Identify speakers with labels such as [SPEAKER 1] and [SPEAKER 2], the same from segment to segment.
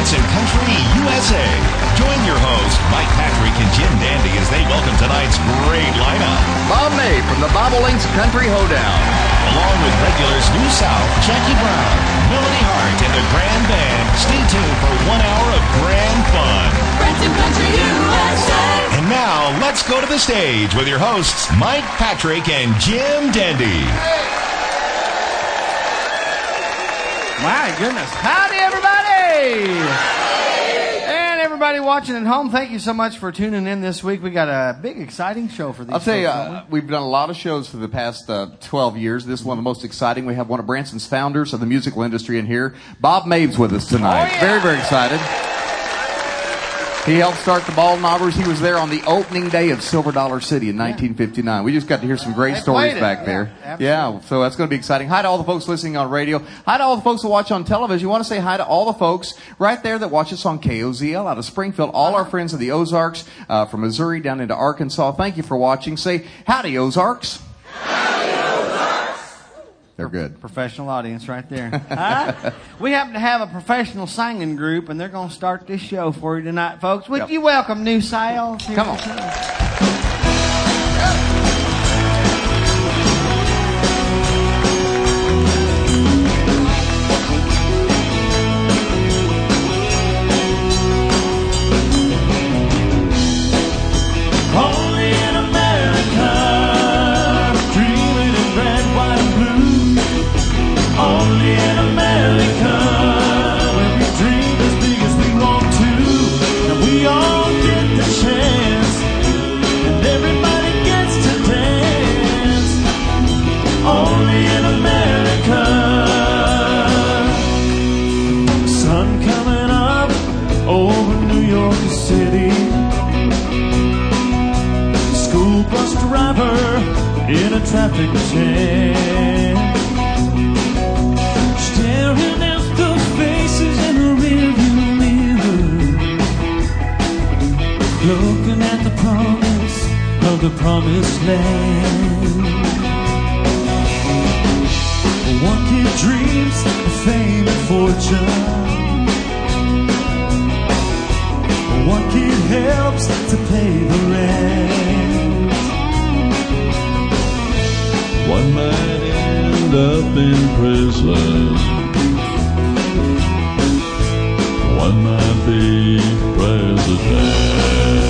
[SPEAKER 1] Branson Country, USA. Join your hosts, Mike Patrick and Jim Dandy, as they welcome tonight's great lineup.
[SPEAKER 2] Bob May from the Bobolinks Country Hoedown.
[SPEAKER 1] Along with regulars New South, Jackie Brown, Melody Hart, and the Grand Band. Stay tuned for 1 hour of grand fun.
[SPEAKER 3] Branson Country, USA.
[SPEAKER 1] And now, let's go to the stage with your hosts, Mike Patrick and Jim Dandy.
[SPEAKER 4] My goodness. Howdy, everybody. And everybody watching at home, thank you so much for tuning in this week. We got a big, exciting show for these
[SPEAKER 2] I'll tell you,
[SPEAKER 4] folks,
[SPEAKER 2] we've done a lot of shows for the past 12 years. This is one of the most exciting. We have one of Branson's founders of the musical industry in here. Bob Mave's with us tonight.
[SPEAKER 4] Oh, yeah.
[SPEAKER 2] Very, very excited. He helped start the Ball Knobbers. He was there on the opening day of Silver Dollar City in 1959. We just got to hear some great stories back there. Yeah, so that's going to be exciting. Hi to all the folks listening on radio. Hi to all the folks who watch on television. You want to say hi to all the folks right there that watch us on KOZL out of Springfield. All our friends of the Ozarks, from Missouri down into Arkansas. Thank you for watching. Say howdy, Ozarks.
[SPEAKER 3] Howdy, Ozarks.
[SPEAKER 2] They're good.
[SPEAKER 4] Professional audience right there. Huh? We happen to have a professional singing group, and they're going to start this show for you tonight, folks. Would you welcome New South?
[SPEAKER 2] Come on.
[SPEAKER 5] Only in America, where we dream as big as we want to, and we all get the chance, and everybody gets to dance. Only in America. Sun coming up over New York City. School bus driver in a traffic jam. Staring at the faces in the rearview mirror, looking at the promise of the promised land. One kid dreams of fame and fortune. One kid helps to pay the rent. One might end up in prison. One might be president.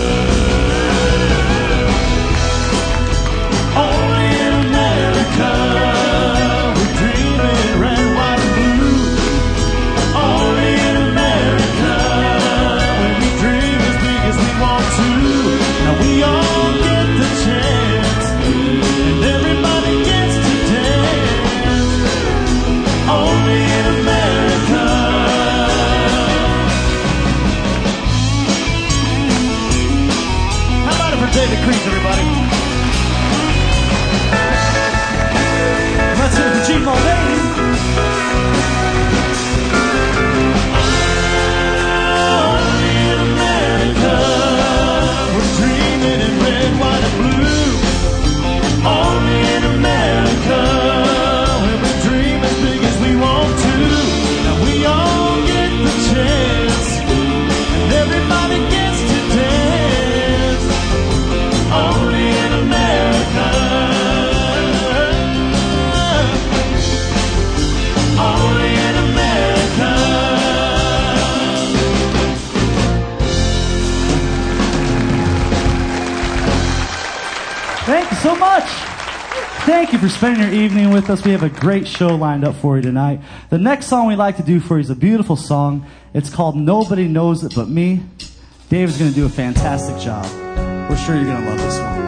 [SPEAKER 5] Only in America, we're dreaming red, white, and blue. Only in America, when we dream as big as we want to. Now we all get the chance, and everybody gets to dance. Only in America. How about it for David Creek, everybody? Let's hear it for Gene Mulvaney. Only in America, we're dreaming in red, white, and blue. Only in America, where we dream as big as we want to. Now we all get the chance, and everybody gets to dance. Only in America. Only in America.
[SPEAKER 6] Thank you so much. Thank you for spending your evening with us. We have a great show lined up for you tonight. The next song we'd like to do for you is a beautiful song. It's called Nobody Knows It But Me. Dave is going to do a fantastic job. We're sure you're going to love this one.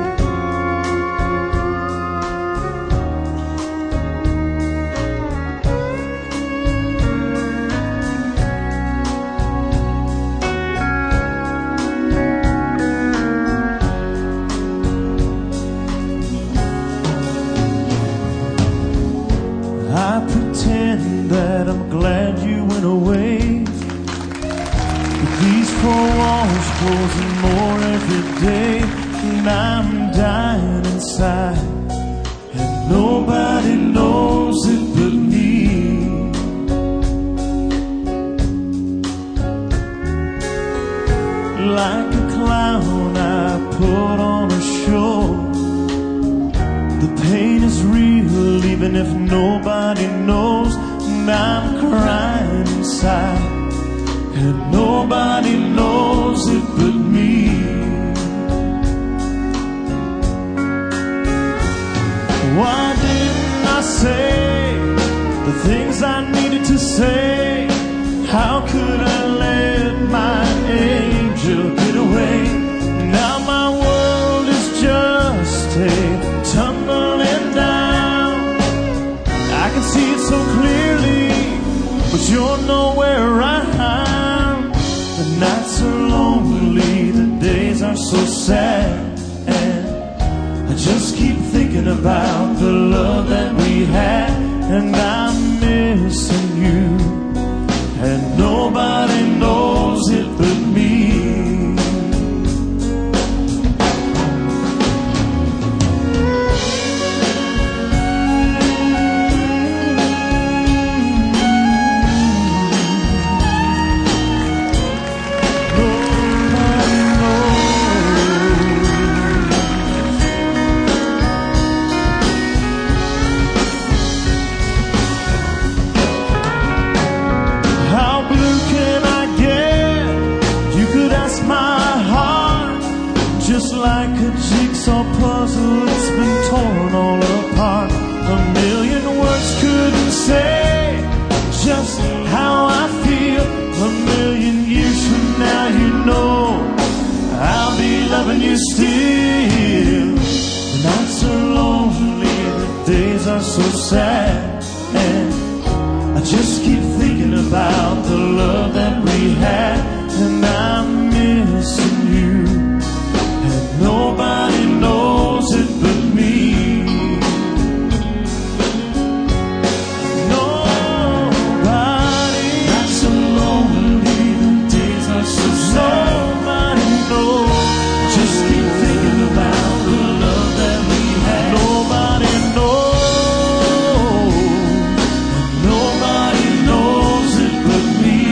[SPEAKER 5] I pretend that I'm glad you went away, but these four walls closing more every day, and I'm dying inside, and nobody knows it but me. pain is real, even if nobody knows. And I'm crying inside, and nobody knows it but me. Why didn't I say the things I needed to say? How could I let my angel get away? Now my world is just a tumbling down. I can see it so clearly, but you're nowhere around. The nights are lonely, the days are so sad, and I just keep thinking about the love that we had. And I'm missing you, and nobody knows it but me. Like a jigsaw puzzle, it's been torn all apart. A million words couldn't say just how I feel. A million years from now, you know I'll be loving you still. The nights are lonely, the days are so sad, and I just keep thinking about the love that we had. And I'm missing you, nobody knows it but me. Nobody. Not so lonely, the days are so sad. Nobody knows. Just keep thinking about the love that we had. Nobody knows. Nobody knows it but me.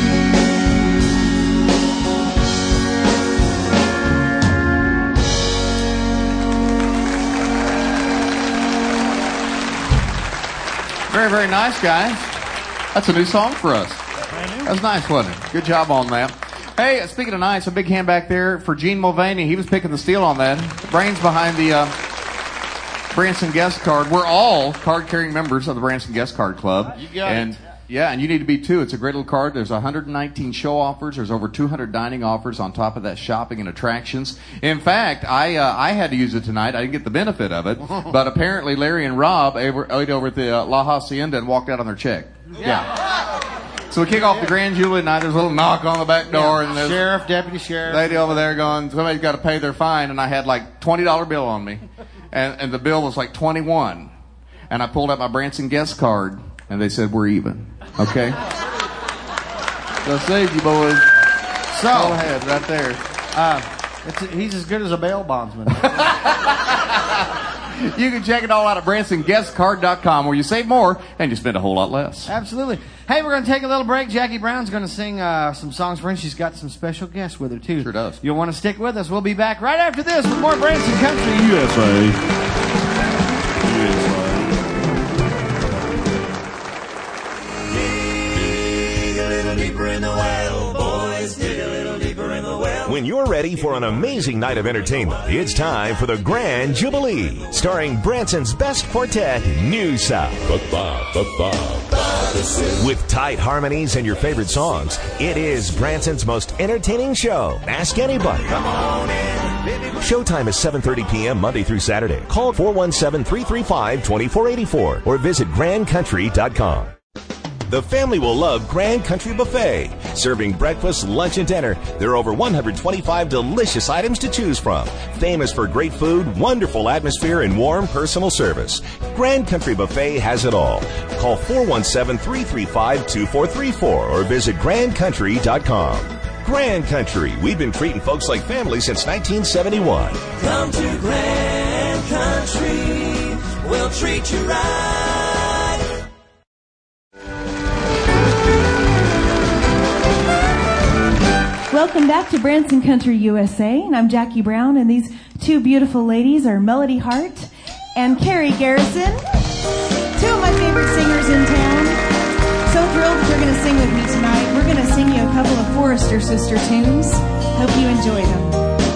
[SPEAKER 2] Very, very nice, guys. That's a new song for us. That was nice, wasn't it? Good job on that. Hey, speaking of nice, a big hand back there for Gene Mulvaney. He was picking the steel on that. The brains behind the Branson Guest Card. We're all card-carrying members of the Branson Guest Card Club.
[SPEAKER 4] You got it.
[SPEAKER 2] Yeah, and you need to be too. It's a great little card. There's 119 show offers. There's over 200 dining offers on top of that, shopping and attractions. In fact, I had to use it tonight. I didn't get the benefit of it, but apparently Larry and Rob ate over at the La Hacienda and walked out on their check. Yeah. So we kick off the Grand Jubilee night. There's a little knock on the back door, and there's
[SPEAKER 4] Sheriff, Deputy Sheriff,
[SPEAKER 2] lady over there going, somebody's got to pay their fine, and I had like $20 bill on me, and the bill was like 21, and I pulled out my Branson Guest Card, and they said we're even. Okay. So saved you, boys.
[SPEAKER 4] So
[SPEAKER 2] go ahead, right there.
[SPEAKER 4] He's as good as a bail bondsman.
[SPEAKER 2] You can check it all out at BransonGuestCard.com, where you save more and you spend a whole lot less.
[SPEAKER 4] Absolutely. Hey, we're going to take a little break. Jackie Brown's going to sing some songs for us. She's got some special guests with her, too.
[SPEAKER 2] Sure does.
[SPEAKER 4] You'll want to stick with us. We'll be back right after this with more Branson Country
[SPEAKER 5] USA.
[SPEAKER 1] When you're ready for an amazing night of entertainment, it's time for the Grand Jubilee, starring Branson's best quartet, New South. With tight harmonies and your favorite songs, it is Branson's most entertaining show. Ask anybody. Come on in, baby. Showtime is 7:30 p.m. Monday through Saturday. Call 417-335-2484 or visit grandcountry.com. The family will love Grand Country Buffet. Serving breakfast, lunch, and dinner, there are over 125 delicious items to choose from. Famous for great food, wonderful atmosphere, and warm personal service. Grand Country Buffet has it all. Call 417-335-2434 or visit grandcountry.com. Grand Country, we've been treating folks like family since 1971.
[SPEAKER 3] Come to Grand Country, we'll treat you right.
[SPEAKER 7] Welcome back to Branson Country USA, and I'm Jackie Brown, and these two beautiful ladies are Melody Hart and Carrie Garrison, two of my favorite singers in town. So thrilled that you're going to sing with me tonight. We're going to sing you a couple of Forrester Sister tunes. Hope you enjoy them.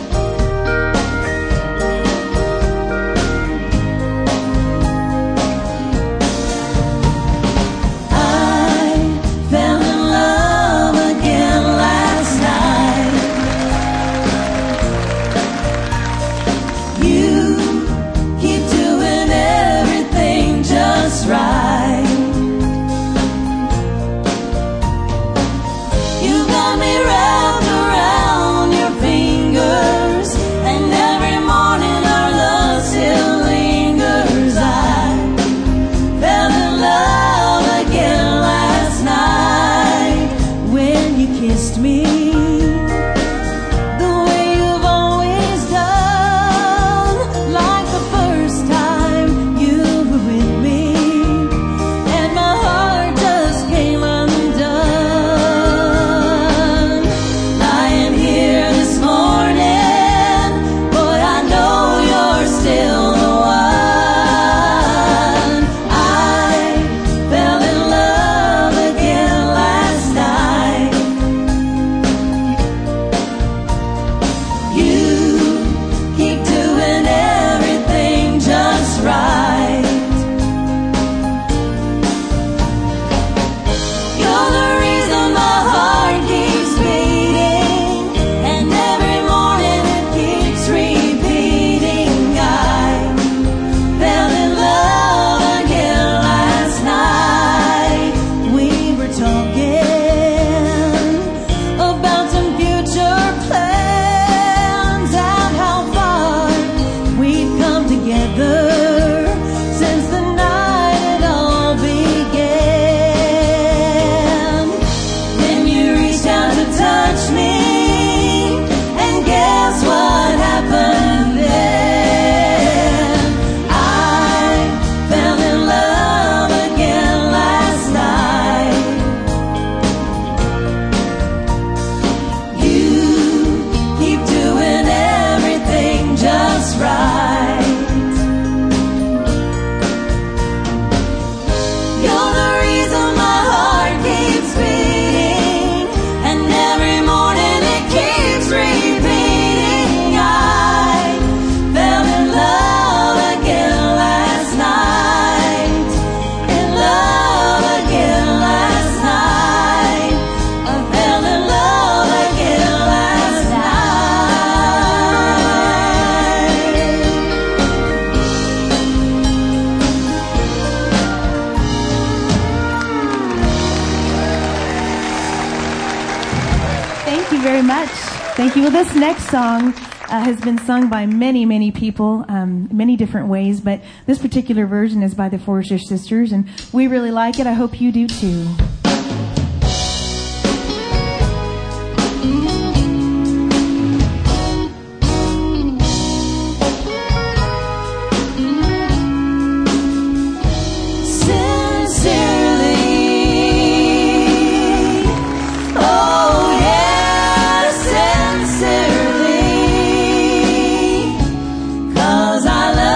[SPEAKER 7] Thank you. Well, this next song has been sung by many, many people, many different ways, but this particular version is by the Forrester Sisters, and we really like it. I hope you do too.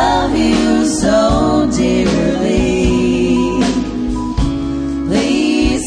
[SPEAKER 3] Please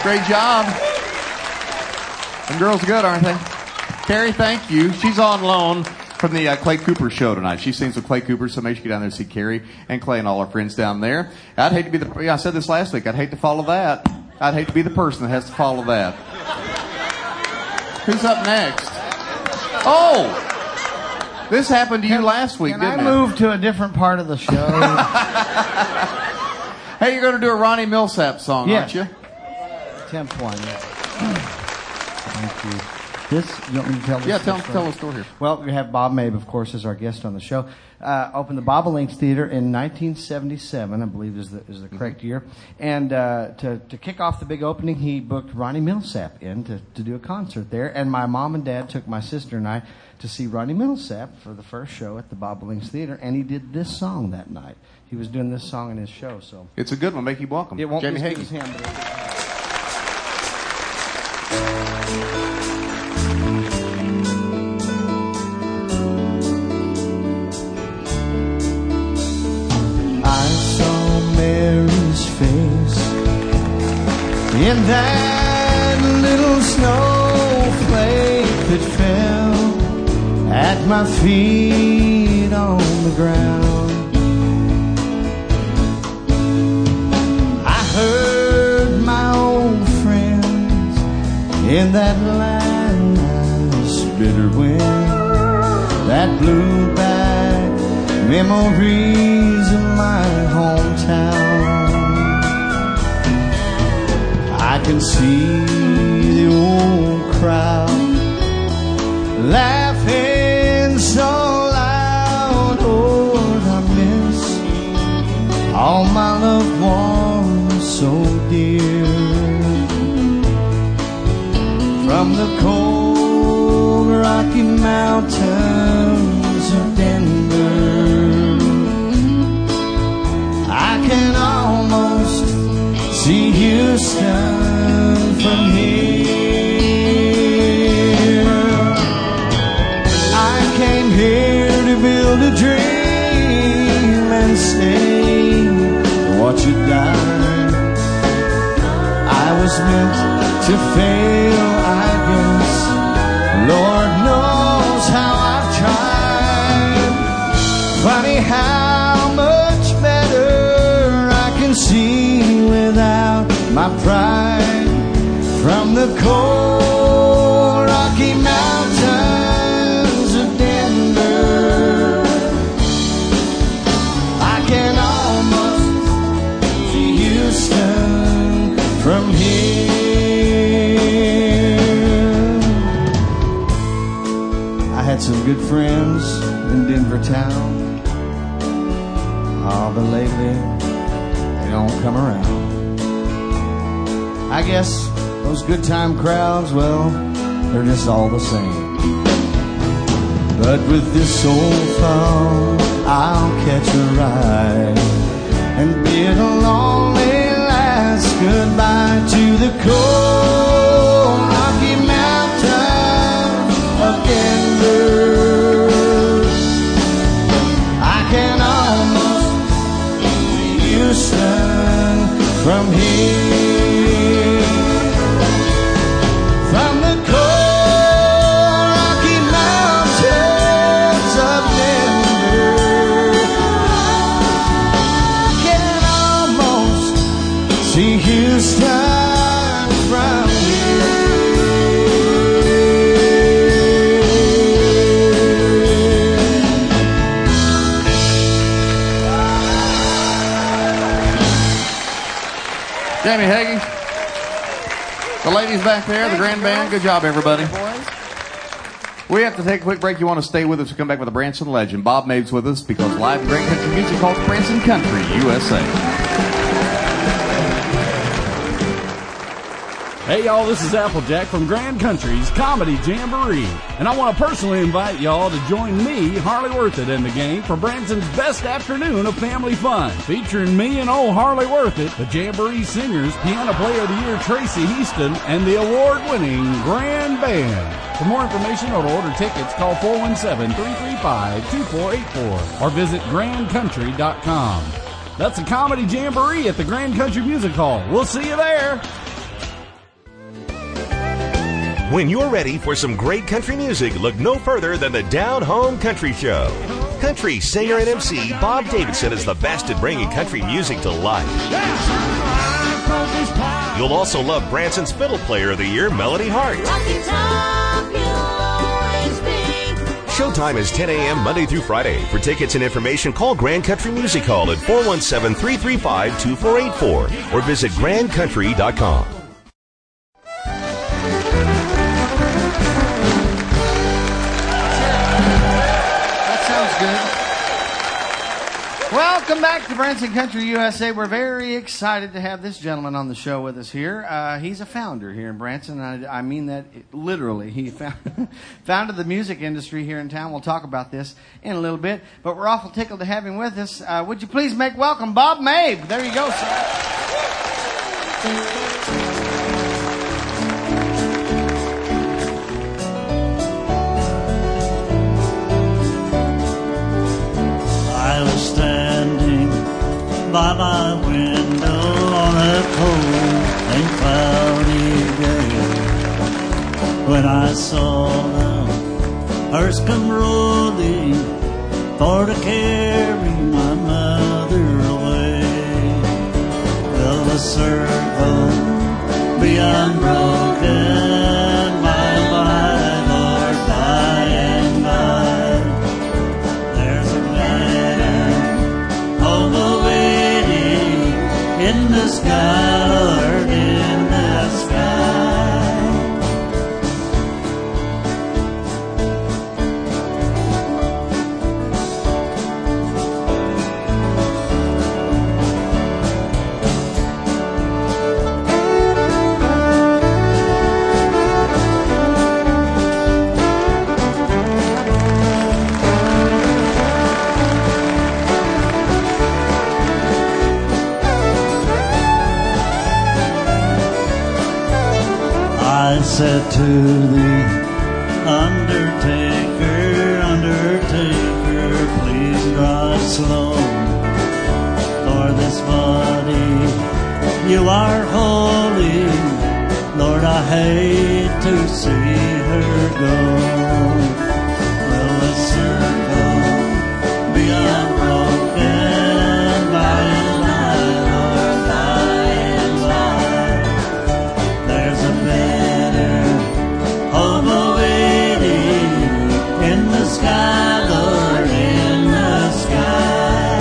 [SPEAKER 2] Great job. Them girls are good, aren't they? Carrie, thank you. She's on loan from the Clay Cooper show tonight. She sings with Clay Cooper, so make sure you get down there and see Carrie and Clay and all our friends down there. I'd hate to be I said this last week, I'd hate to follow that. I'd hate to be the person that has to follow that. Who's up next? Oh! This happened to you last week, didn't it?
[SPEAKER 4] Can I move to a different part of the show?
[SPEAKER 2] Hey, you're going to do a Ronnie Millsap song,
[SPEAKER 4] Yeah.
[SPEAKER 2] aren't you?
[SPEAKER 4] Temp one, yeah. Thank you. This, you want me to tell this?
[SPEAKER 2] Yeah, tell the story here.
[SPEAKER 4] Well, we have Bob Mabe, of course, as our guest on the show. Opened the Bobolinks Theater in 1977, I believe is the correct year. And to kick off the big opening, he booked Ronnie Millsap in to do a concert there. And my mom and dad took my sister and I to see Ronnie Millsap for the first show at the Bobolinks Theater, and he did this song that night. He was doing this song in his show, so
[SPEAKER 2] It's a good one. Make you welcome.
[SPEAKER 4] it won't
[SPEAKER 2] Jamie
[SPEAKER 4] be as good
[SPEAKER 2] Hagee.
[SPEAKER 4] as him, but
[SPEAKER 5] I saw Mary's face in that little snowflake that fell at my feet on the ground. I heard my old friends in that last bitter wind that blew back memories of my hometown. I can see the old crowd laughing so loud. Oh, I miss all my loved ones so dear. From the cold Rocky Mountains of Denver, I can almost see Houston from here. I came here to build a dream and stay to watch it die. I was meant to fail, I guess. Lord knows how I've tried. Funny how much better I can see without my pride. From the cold Rocky Mountains of Denver, I can almost see Houston from here. I had some good friends in Denver town. Oh, but lately they don't come around. I guess those good time crowds, well, they're just all the same. But with this old phone, I'll catch a ride and bid a lonely last goodbye to the cold Rocky Mountains of Denver. I can almost see Houston from here. From the cold Rocky Mountains of Denver, I can almost see Houston from here.
[SPEAKER 2] Jamie Hagee. The ladies back there, the grand band. Good job, everybody. We have to take a quick break. You want to stay with us? We'll come back with a Branson legend. Bob Mabe's with us because live and great country music called Branson Country, USA.
[SPEAKER 8] Hey y'all, this is Applejack from Grand Country's Comedy Jamboree, and I want to personally invite y'all to join me, Harley Worthit, and the gang for Branson's best afternoon of family fun, featuring me and old Harley Worthit, the Jamboree Singers, Piano Player of the Year Tracy Heaston, and the award-winning Grand Band. For more information or to order tickets, call 417-335-2484 or visit grandcountry.com. That's a Comedy Jamboree at the Grand Country Music Hall. We'll see you there.
[SPEAKER 1] When you're ready for some great country music, look no further than the Down Home Country Show. Country singer and MC Bob Davidson is the best at bringing country music to life. You'll also love Branson's Fiddle Player of the Year, Melody Hart. Showtime is 10 a.m. Monday through Friday. For tickets and information, call Grand Country Music Hall at 417-335-2484 or visit grandcountry.com.
[SPEAKER 4] Welcome back to Branson Country USA. We're very excited to have this gentleman on the show with us here. He's a founder here in Branson. I mean that literally. He founded the music industry here in town. We'll talk about this in a little bit. But we're awful tickled to have him with us. Would you please make welcome Bob Mabe? There you go, sir.
[SPEAKER 5] I was standing by my window on a cold and cloudy day when I saw the hearse come rolling for to carry my mother away. Will the circle be unbroken by Lord, by and by? There's a home awaiting in the sky, Lord, in the sky. I said to the undertaker, undertaker, please drive slow, for this body you are holy, Lord, I hate to see her go. Will the circle be unbroken by and by, Lord, by and by? There's a home awaiting in the sky, Lord, in the sky.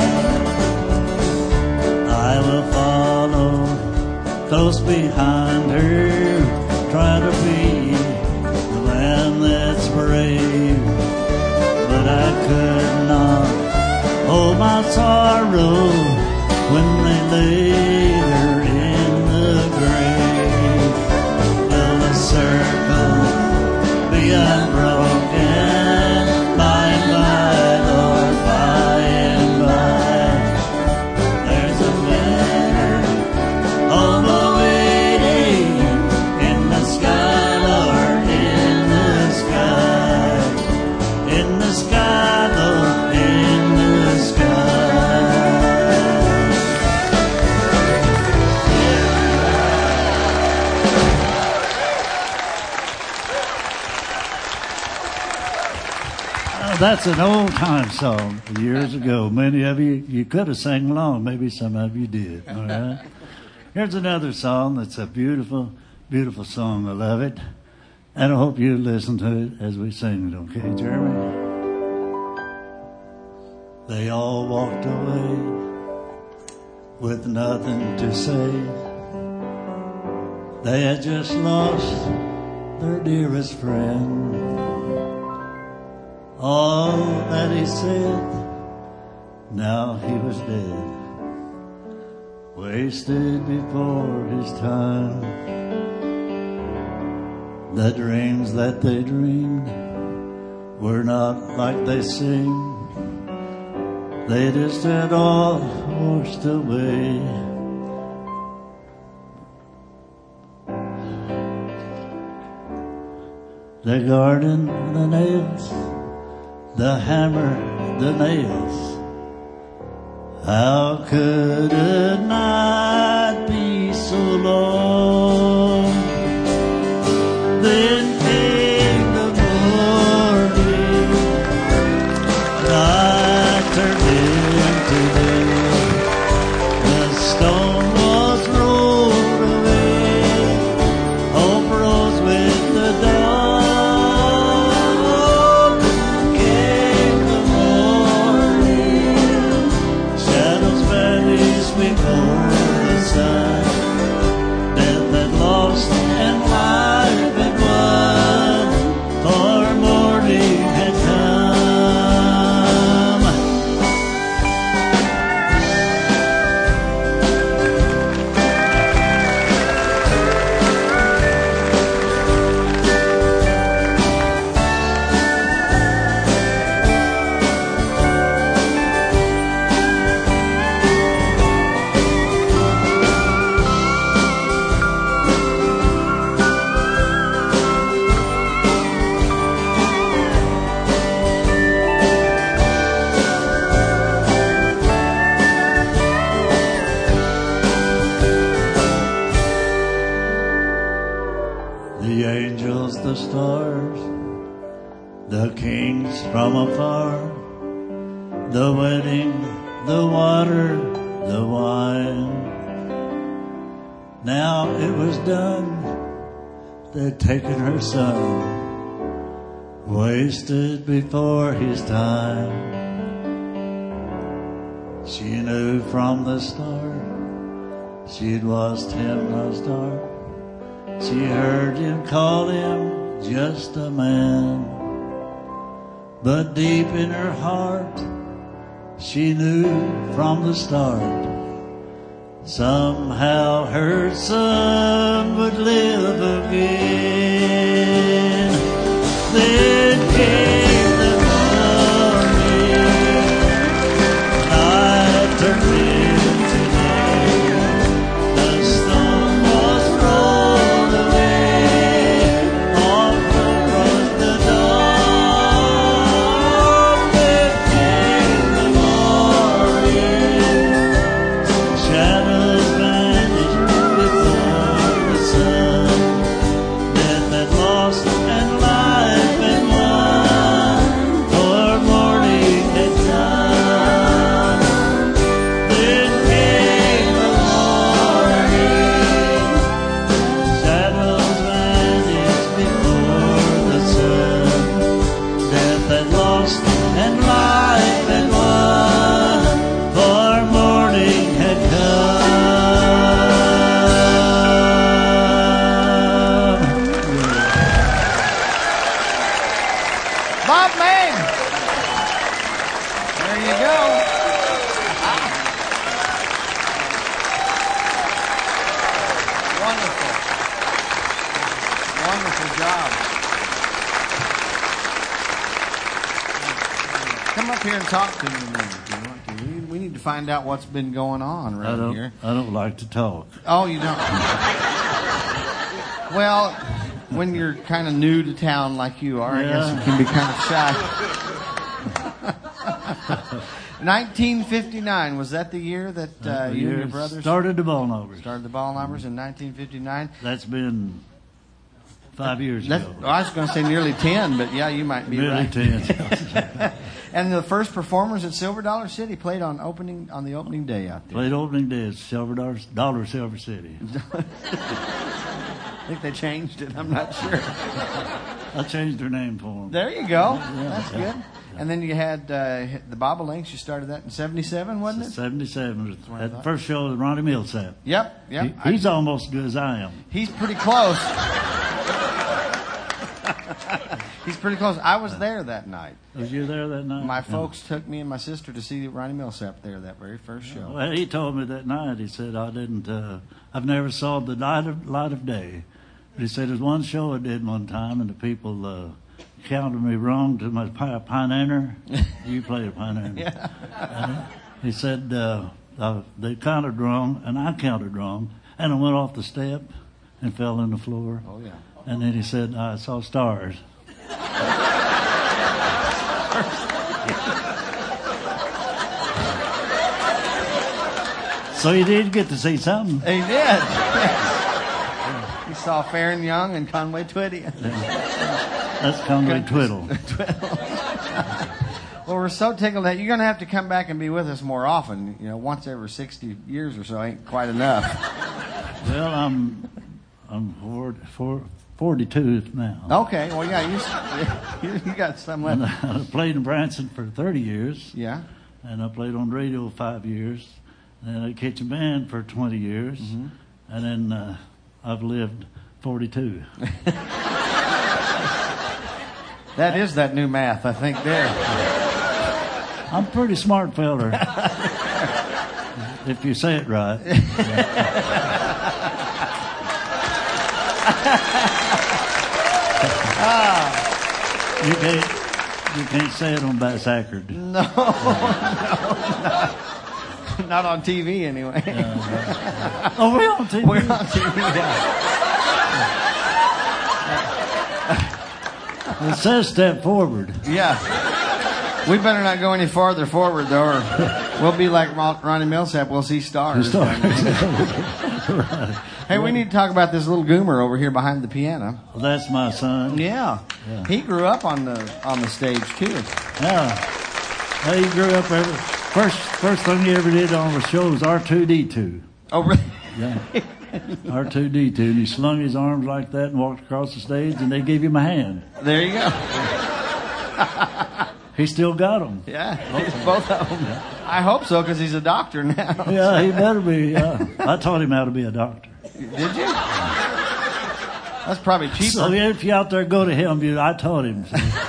[SPEAKER 5] I will follow close behind her, try to be the man that's brave, but I could not hold my sorrow when they laid her in the grave. Will the circle be unbroken by and by, Lord, by and by? There's a better home awaiting in the sky, Lord, in the sky, in the sky, Lord, in the sky. That's an old time song years ago. Many of you could have sang along. Maybe some of you did. All right. Here's another song that's a beautiful, beautiful song. I love it. And I hope you listen to it as we sing it. Okay, Jeremy? They all walked away with nothing to say. They had just lost their dearest friend. All that he said, now he was dead, wasted before his time. The dreams that they dreamed were not like they seem. They just had all washed away. The garden, the nails, the hammer, the nails. How could a night be so long? Then from afar. The wedding, the water, the wine. Now it was done. They'd taken her son, wasted before his time. She knew from the start she'd lost him lost dark. She heard him call him just a man, but deep in her heart she knew from the start somehow her son would live again. Then came the morning, night turned into day. The stone was rolled away, all was the dawn. Then came the morning, shadows vanished before the sun. Death had lost and life had won, for morning had come. Then came the morning, shadows vanished before the sun. Death had lost and life had won, for morning had come.
[SPEAKER 4] Bob Main. There you go. Wonderful. Wonderful job. Come up here and talk to me a minute if you want to. We need to find out what's been going on around here.
[SPEAKER 5] I don't like to talk.
[SPEAKER 4] Oh, you don't? Well, when you're kind of new to town like you are, I guess it can be kind of shy. 1959, was that the year that you and your brothers
[SPEAKER 5] started the Ball Knobbers.
[SPEAKER 4] started the Ball Knobbers in 1959?
[SPEAKER 5] That's been 5 years ago.
[SPEAKER 4] I was going to say nearly 10, but yeah, you might be
[SPEAKER 5] Nearly
[SPEAKER 4] right.
[SPEAKER 5] 10.
[SPEAKER 4] And the first performers at Silver Dollar City played on the opening day out there.
[SPEAKER 5] Played opening day at Silver City.
[SPEAKER 4] I think they changed it. I'm not sure.
[SPEAKER 5] I changed their name for them.
[SPEAKER 4] There you go. That's good. And then you had the Bobolinks. You started that in 77, wasn't it?
[SPEAKER 5] 77. At the first show with Ronnie Millsap.
[SPEAKER 4] Yep.
[SPEAKER 5] He's almost as good as I am.
[SPEAKER 4] He's pretty close. He's pretty close. I was there that night.
[SPEAKER 5] Was you there that night?
[SPEAKER 4] My folks took me and my sister to see Ronnie Millsap there that very first show.
[SPEAKER 5] Well, he told me that night. He said I've never saw the light of day. But he said there's one show I did one time, and the people counted me wrong to my pioneer. You played a pioneer.
[SPEAKER 4] Yeah.
[SPEAKER 5] And he said they counted wrong, and I counted wrong, and I went off the step and fell on the floor.
[SPEAKER 4] Oh yeah.
[SPEAKER 5] And then he said I saw stars. So he did get to see something.
[SPEAKER 4] He did. He saw Farron Young and Conway Twitty.
[SPEAKER 5] That's Conway Twiddle.
[SPEAKER 4] Well, we're so tickled that you're going to have to come back and be with us more often. You know, once every 60 years or so ain't quite enough.
[SPEAKER 5] Well, I'm 42 now.
[SPEAKER 4] Okay. Well, yeah, you got some left.
[SPEAKER 5] And I played in Branson for 30 years.
[SPEAKER 4] Yeah.
[SPEAKER 5] And I played on radio 5 years. And then I kitchen band for 20 years.
[SPEAKER 4] Mm-hmm.
[SPEAKER 5] And then I've lived 42.
[SPEAKER 4] That is that new math, I think, there.
[SPEAKER 5] I'm a pretty smart feller. If you say it right. You can't say it on Bass Ackard.
[SPEAKER 4] No. Not on TV, anyway.
[SPEAKER 5] Oh, we're on TV.
[SPEAKER 4] We're on TV, yeah.
[SPEAKER 5] It says step forward.
[SPEAKER 4] Yeah. We better not go any farther forward, though, or we'll be like Ronnie Millsap. We'll see stars. Hey, we need to talk about this little goomer over here behind the piano.
[SPEAKER 9] Well, that's my son.
[SPEAKER 4] Yeah. He grew up on the stage too.
[SPEAKER 9] Yeah. Well, he grew up first thing he ever did on the show was R2-D2.
[SPEAKER 4] Oh, really?
[SPEAKER 9] Yeah. R2-D2, and he slung his arms like that and walked across the stage, and they gave him a hand.
[SPEAKER 4] There you go.
[SPEAKER 9] He still got them.
[SPEAKER 4] Yeah, both of them. I hope so, because he's a doctor now.
[SPEAKER 9] Yeah, he better be. Yeah. I taught him how to be a doctor.
[SPEAKER 4] Did you? That's probably cheaper.
[SPEAKER 9] So if you out there, go to him. I taught him.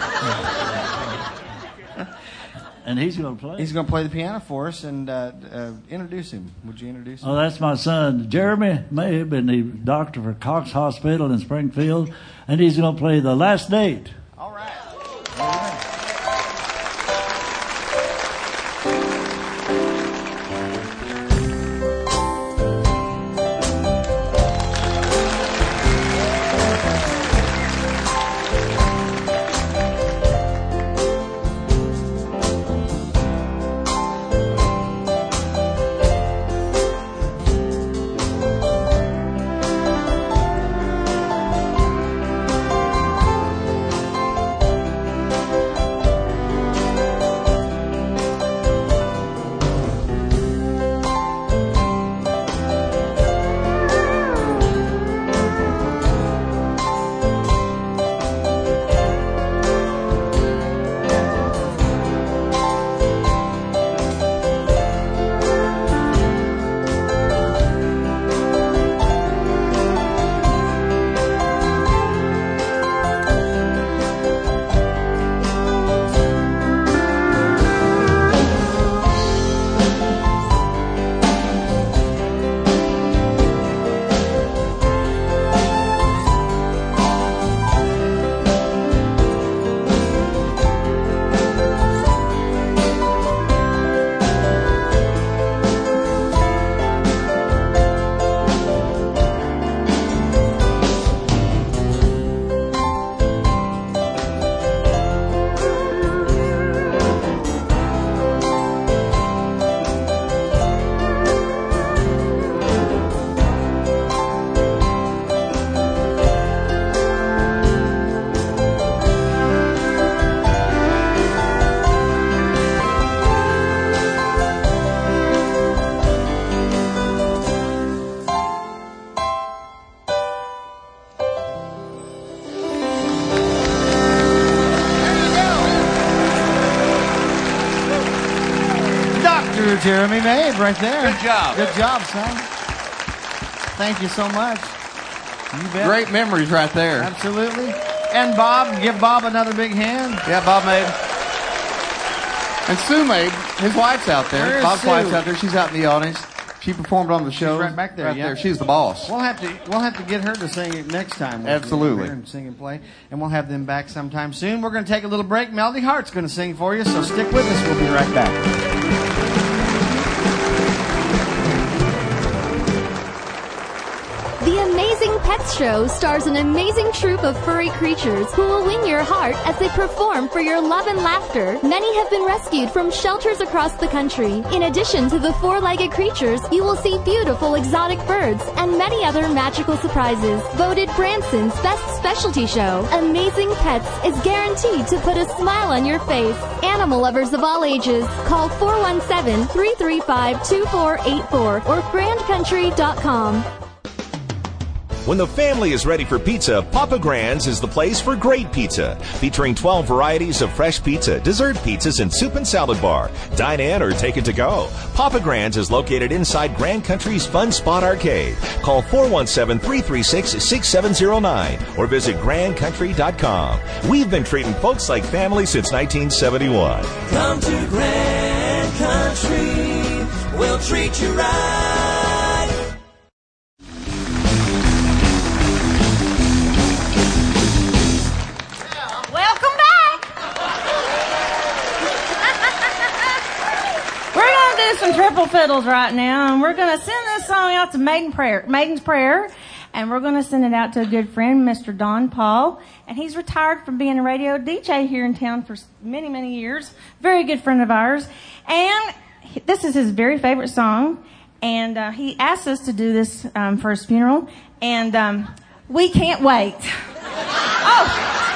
[SPEAKER 9] And he's going to play.
[SPEAKER 4] He's going to play the piano for us and introduce him. Would you introduce him?
[SPEAKER 9] Oh, that's my son, Jeremy Mabe, and the doctor for Cox Hospital in Springfield. And he's going to play The Last Date.
[SPEAKER 4] All right. Jeremy Mabe right there.
[SPEAKER 2] Good job.
[SPEAKER 4] Good job, son. Thank you so much. You bet.
[SPEAKER 2] Great memories right there.
[SPEAKER 4] Absolutely. And Bob, give Bob another big hand.
[SPEAKER 2] Yeah, Bob Mabe. And Sue Mabe, his wife's out there.
[SPEAKER 4] Where is
[SPEAKER 2] Bob's
[SPEAKER 4] Sue?
[SPEAKER 2] wife's out there. She's out in the audience. She performed on the show.
[SPEAKER 4] She's right back there.
[SPEAKER 2] Right
[SPEAKER 4] yeah.
[SPEAKER 2] there. She's the boss.
[SPEAKER 4] We'll have to get her to sing it next time.
[SPEAKER 2] Absolutely.
[SPEAKER 4] And sing and play, and we'll have them back sometime soon. We're going to take a little break. Melody Hart's going to sing for you, so stick with us. We'll be right back.
[SPEAKER 10] The Amazing Pets Show stars an amazing troupe of furry creatures who will win your heart as they perform for your love and laughter. Many have been rescued from shelters across the country. In addition to the four-legged creatures, you will see beautiful exotic birds and many other magical surprises. Voted Branson's Best Specialty Show, Amazing Pets is guaranteed to put a smile on your face. Animal lovers of all ages, call 417-335-2484 or grandcountry.com.
[SPEAKER 1] When the family is ready for pizza, Papa Grand's is the place for great pizza. Featuring 12 varieties of fresh pizza, dessert pizzas, and soup and salad bar. Dine in or take it to go. Papa Grand's is located inside Grand Country's Fun Spot Arcade. Call 417-336-6709 or visit grandcountry.com. We've been treating folks like family since 1971.
[SPEAKER 3] Come to Grand Country, we'll treat you right.
[SPEAKER 11] Welcome back. We're going to do some triple fiddles right now, and we're going to send this song out to Maiden's Prayer, and we're going to send it out to a good friend, Mr. Don Paul, and he's retired from being a radio DJ here in town for many, many years. Very good friend of ours, and this is his very favorite song, And he asked us to do this for his funeral, and we can't wait. Oh!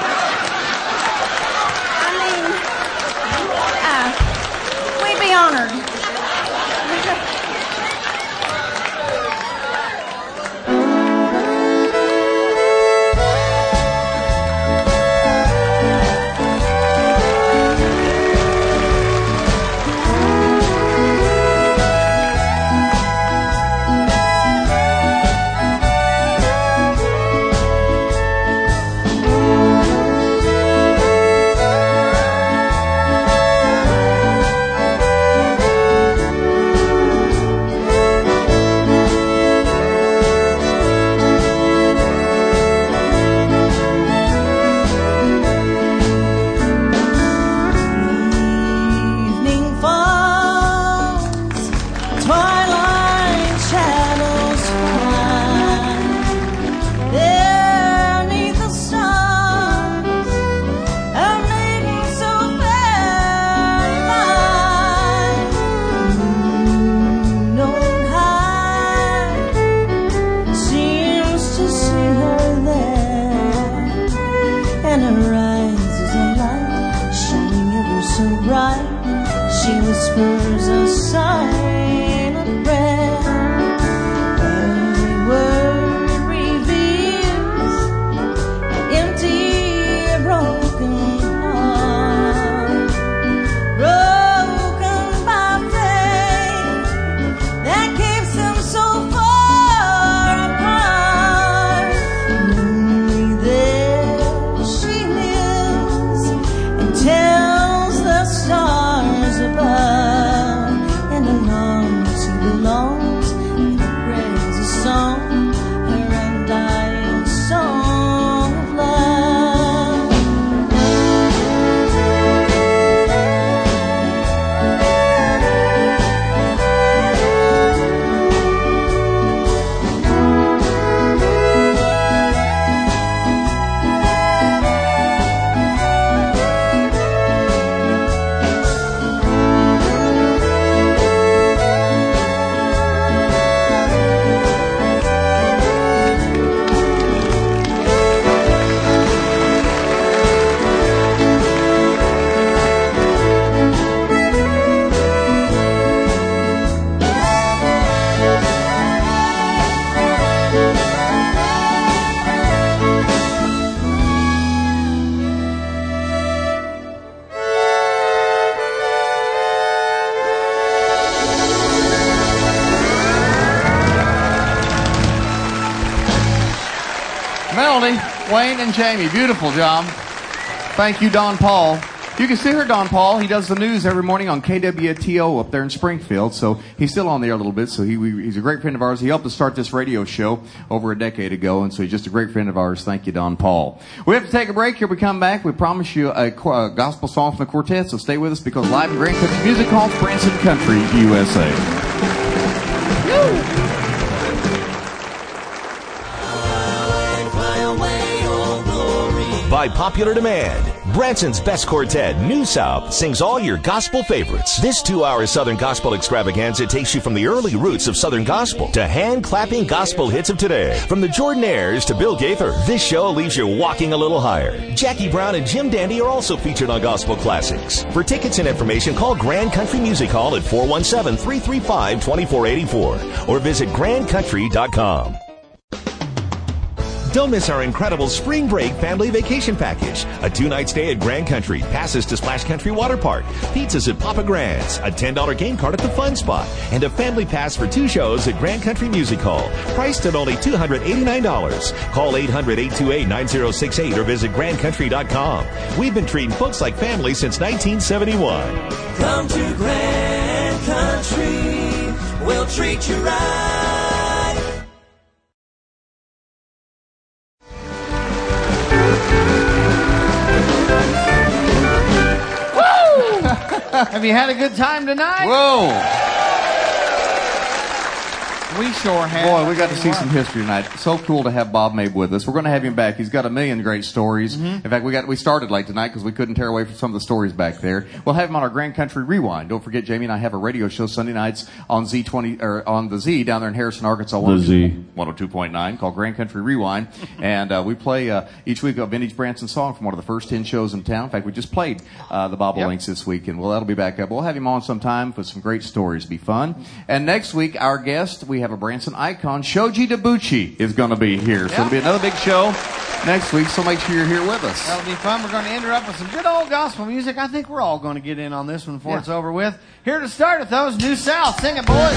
[SPEAKER 11] I mean, we'd be honored.
[SPEAKER 2] Wayne and Jamie, beautiful job. Thank you, Don Paul. You can see her, Don Paul. He does the news every morning on KWTO up there in Springfield. So he's still on there a little bit. So he's a great friend of ours. He helped us start this radio show over a decade ago. And so he's just a great friend of ours. Thank you, Don Paul. We have to take a break. Here we come back. We promise you a gospel song from the quartet. So stay with us because live in Grand Country Music Hall, Branson Country, USA. Woo!
[SPEAKER 1] By popular demand, Branson's best quartet, New South, sings all your gospel favorites. This 2-hour Southern Gospel extravaganza takes you from the early roots of Southern Gospel to hand-clapping gospel hits of today. From the Jordanaires to Bill Gaither, this show leaves you walking a little higher. Jackie Brown and Jim Dandy are also featured on Gospel Classics. For tickets and information, call Grand Country Music Hall at 417-335-2484 or visit grandcountry.com. Don't miss our incredible spring break family vacation package. A 2-night stay at Grand Country, passes to Splash Country Water Park, pizzas at Papa Grand's, a $10 game card at the Fun Spot, and a family pass for 2 shows at Grand Country Music Hall, priced at only $289. Call 800-828-9068 or visit grandcountry.com. We've been treating folks like family since 1971.
[SPEAKER 3] Come to Grand Country, we'll treat you right.
[SPEAKER 4] Have you had a good time tonight?
[SPEAKER 2] Whoa.
[SPEAKER 12] We sure have.
[SPEAKER 2] Boy, we got to see some history tonight. So cool to have Bob Mabe with us. We're going to have him back. He's got a million great stories. In fact, we started late tonight because we couldn't tear away from some of the stories back there. We'll have him on our Grand Country Rewind. Don't forget, Jamie and I have a radio show Sunday nights on Z20 or on the Z down there in Harrison, Arkansas. 102.9 called Grand Country Rewind, and we play each week a vintage Branson song from one of the first 10 shows in town. In fact, we just played the Bobolinks this week, and that'll be back up. We'll have him on sometime with some great stories. Be fun. And next week, our guest, we have a Branson icon, Shoji Debucci, is going to be here. So it'll be another big show next week, so make sure you're here with us.
[SPEAKER 12] That'll be fun. We're going to interrupt with some good old gospel music. I think we're all going to get in on this one before it's over with. Here to start with those New South. Sing it, boys.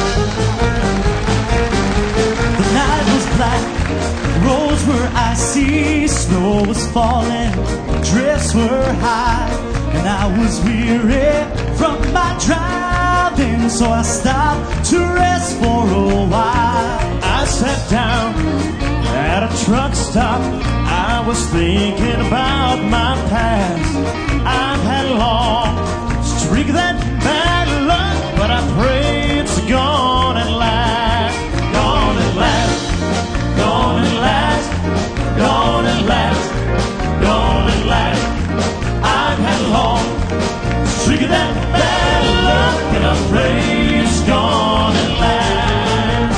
[SPEAKER 5] The night was black, roads were icy, snow was falling, drifts were high, and I was weary from my driving, so I stopped to rest for a while. I sat down at a truck stop, I was thinking about my past. I've had a long streak of that bad luck, but I pray it's gone at last. Gone at last, gone at last, gone at last, gone at last. I've had a long streak of that bad luck, and I pray it's gone at last.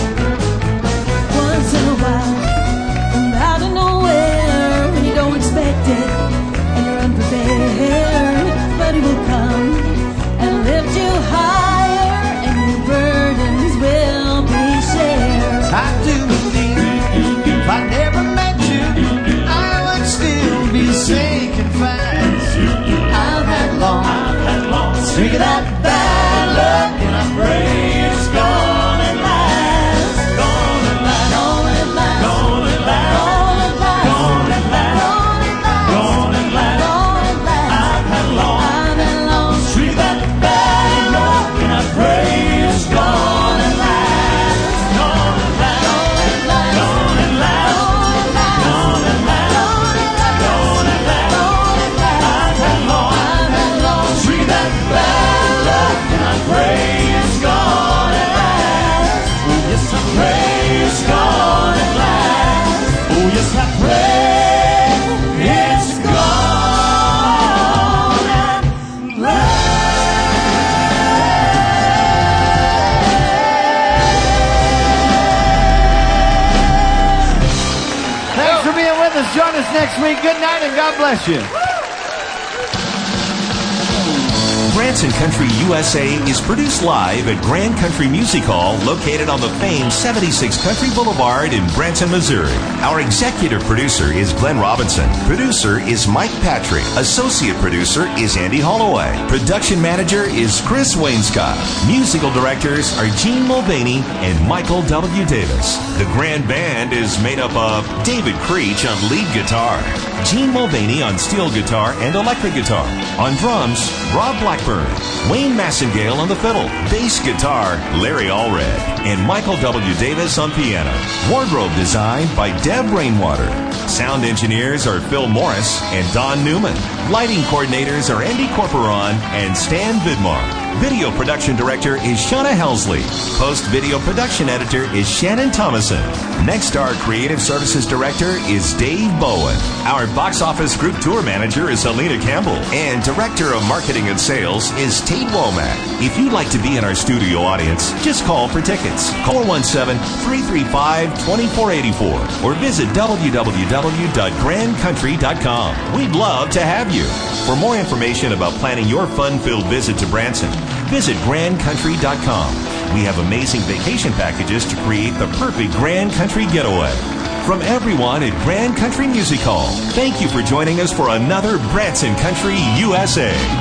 [SPEAKER 3] Once in a while, out of nowhere, when you don't expect it, and you're unprepared, but he will come and lift you higher, and your burdens will be shared.
[SPEAKER 12] I do believe if I never met you, I would still be sinking fast. I've had long streak of that bad luck, and I pray it's gone at last. Gone at last. Gone at last. Gone at last. Gone at last. Gone at last. Gone at last. I've had long streak of that bad luck, and I pray it's gone at last. Gone at last. Gone at last. Gone at last. Gone at last. I've had long streak of that bad luck, and I pray it's gone at last. Oh yes, I pray it's gone at last. Oh yes, I pray it's gone at last. Thanks for being with us. Join us next week. Good night, and God bless you.
[SPEAKER 1] Branson Country USA is produced live at Grand Country Music Hall, located on the famed 76 Country Boulevard in Branson, Missouri. Our executive producer is Glenn Robinson. Producer is Mike Patrick. Associate producer is Andy Holloway. Production manager is Chris Wainscott. Musical directors are Gene Mulvaney and Michael W. Davis. The grand band is made up of David Creech on lead guitar, Gene Mulvaney on steel guitar and electric guitar. On drums, Rob Blackburn, Wayne Massengale on the fiddle, bass guitar, Larry Allred, and Michael W. Davis on piano. Wardrobe designed by Deb Rainwater. Sound engineers are Phil Morris and Don Newman. Lighting coordinators are Andy Corporon and Stan Vidmar. Video production director is Shauna Helsley. Post-video production editor is Shannon Thomason. Next, our creative services director is Dave Bowen. Our box office group tour manager is Alina Campbell. And director of marketing and sales is Tate Womack. If you'd like to be in our studio audience, just call for tickets. Call 417-335-2484 or visit www.grandcountry.com. We'd love to have you. For more information about planning your fun-filled visit to Branson, visit grandcountry.com. We have amazing vacation packages to create the perfect Grand Country getaway. From everyone at Grand Country Music Hall, thank you for joining us for another Branson Country USA.